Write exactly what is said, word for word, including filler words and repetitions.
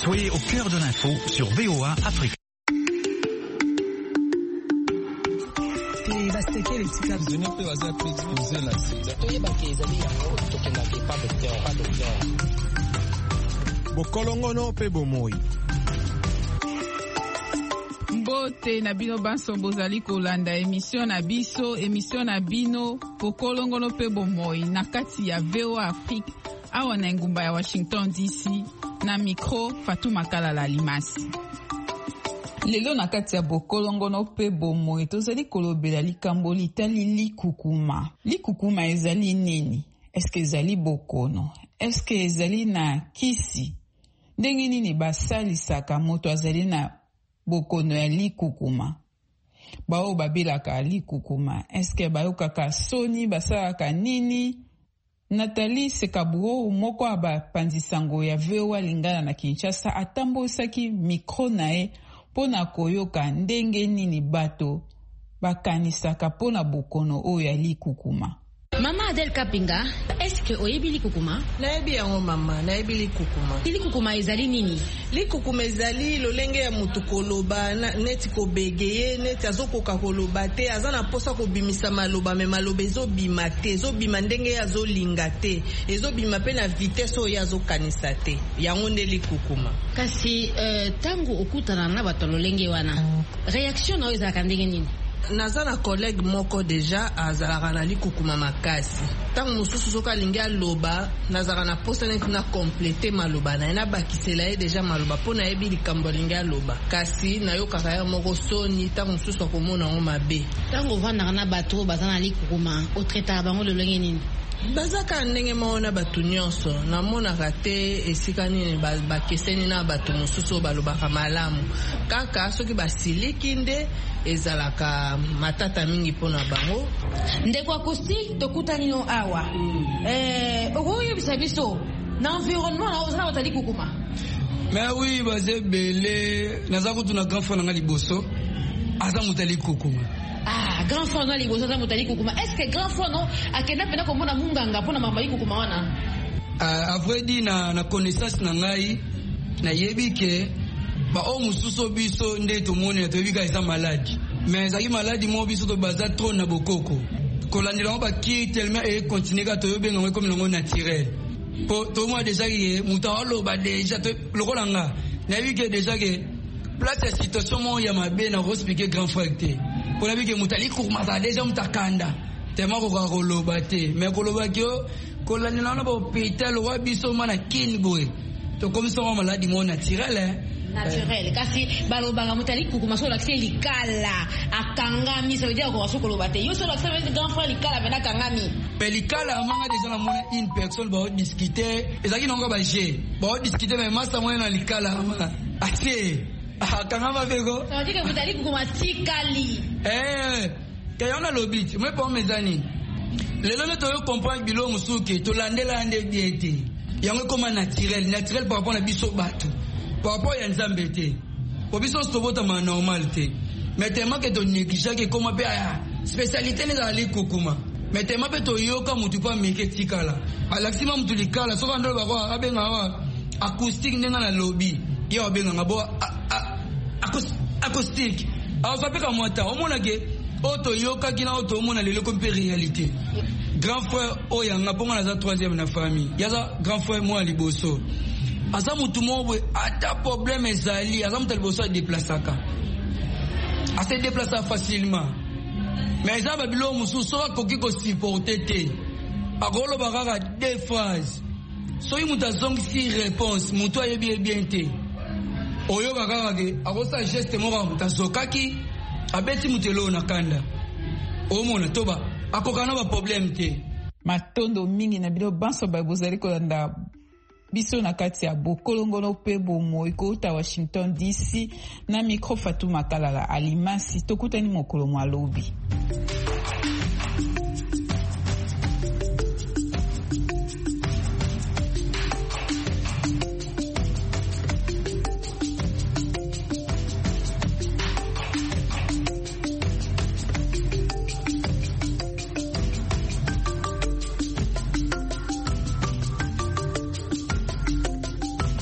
Soyez au cœur de l'info sur V O A Afrique. Bokolongono pe bomoi. Mbote na bino banso bozali kolanda emission na biso, emission na bino Bokolongono pe bomoi na kati ya V O A Afrique awa na ngumba ya Washington D C na micro Fatuma Kalala Limasi. Lelo na kati ya Bokolongono pe bomoi tozali kolobela likambo litali likukuma. Likukuma ezali nini? Eske ezali bokono? Eske ezali na kisi? Ndenge nini basalisaka moto azali na bokono ya likukuma? Bao babelaka likukuma. Eske bayokaka soni basalaka nini? Nathalie Sekaburo moko abapanzisango ya V O A lingana na Kinshasa atambosaki mikro nae pona koyoka ndenge nini bato bakanisaka pona bokono oyo ya likukuma. Mama Adel Kapinga, est-ce que oyebi likukuma? Nayebi yango mama, nayebi likukuma. Likukuma ezali nini? Likukuma ezali lolenge ya mutu koloba neti kobegeye neti azokoka koloba te azana posa kobimisa maloba me maloba ezobima te ezobima ndenge azolinga te ezobima pe na vitesse oyo azokanisa te yango nde likukuma. Kasi uh, tangu okutana na bato lolenge wana reaction na oyo ezalaka ndenge nini? Naza na collègue moko deja azalaka na likukuma makasi. Tangu mosusu soka alingi aloba nazalaka na posa neti na complete maloba na ye nabakisela ye deja maloba mpo nayebi likambo alingi aloba. Kasi nayokaka ye moko soni tangu mosusu akomona yango mabe. Tangu ovandaka na bato baza na likukuma otretaka bango lolenge nini? Bazaka ndenge maona bato nyonso namonaka te esika nini bakeseni na bato mosusu balobaka malamu kaka soki basiliki nde ezalaka matata mingi mpona bango. Ndeko Akosti tokutani no awa mm. eh okoyebisa biso na environnement na ozala batali kukuma. Mais oui baze bele naza kutuna grand frère nga liboso aza mutali kukuma. Ah, grand frère na liboso aza mutali kukuma. Est-ce que grand frère no akenda pena komona munganga mpona mama kukuma wana? Ah, après dit na na connaissance na ngai na yebike ba o mususu biso nde to mone to bika isa maladi mais zaki maladi mo biso to baza trop na bokoko kolandela ba ki tellement et continuer ka to yobenga comme le naturel po to moi déjà que mutalo ba déjà to lokolanga na bike déjà que place ya situation mo ya mabe na expliquer grand frère te pour la bike mutali kurma za déjà mutakanda tellement ko ka koloba te mais koloba kyo kolandela na ba hôpital wa biso mana kin boy to comme ça on maladi mo naturel hein naturel kasi balobanga mutali kukuma so lakse likala akangami ça veut dire ko soko lobate yo so lakse grand frère likala bena kangami pe likala manga déjà na mona une personne ba discuter ezaki nonga ba je ba discuter mais master mo na likala manga ate akangama bego ça veut dire que mutali kukuma tikali eh kayona lobiti moi pas mezani lelo ne to yo comprendre bilo musuke to landela ande diete yango comme naturel naturel par rapport à biso bato par rapport à Nzambe te pour biso stobota ma normalité mais tellement que ton négligence que comment pe spécialité ne dali kokuma mais tellement que to yoka mutu pa meke tikala alaxima mutu likala so kando ba kwa abenga wa acoustique nenga na lobby ya obenga ngabo acoustique alors ça peut comme moi ta omona ke oto yoka kina oto omona lelo comme réalité grand frère oyanga ponga na za troisième na famille yaza grand frère moi liboso asa mutu mobwe ata problème ezali asa mutu liboso déplaçaka ase déplaça facilement mais eza babilo mususu so akoki kosupporter te akoloba kaka deux phrases soki mutu azongisi réponse mutu ayebi bien te oyoka kaka ke akosa geste moko mutu azokaki abeti mutu elo na kanda omona toba akokana ba problème te matondo mingi na bino banso babozali kolanda biso na kati ya Bokolongono pe bomoi kouta Washington D C na micro Fatuma Kalala Alimasi tokutani mokolo mwalobi.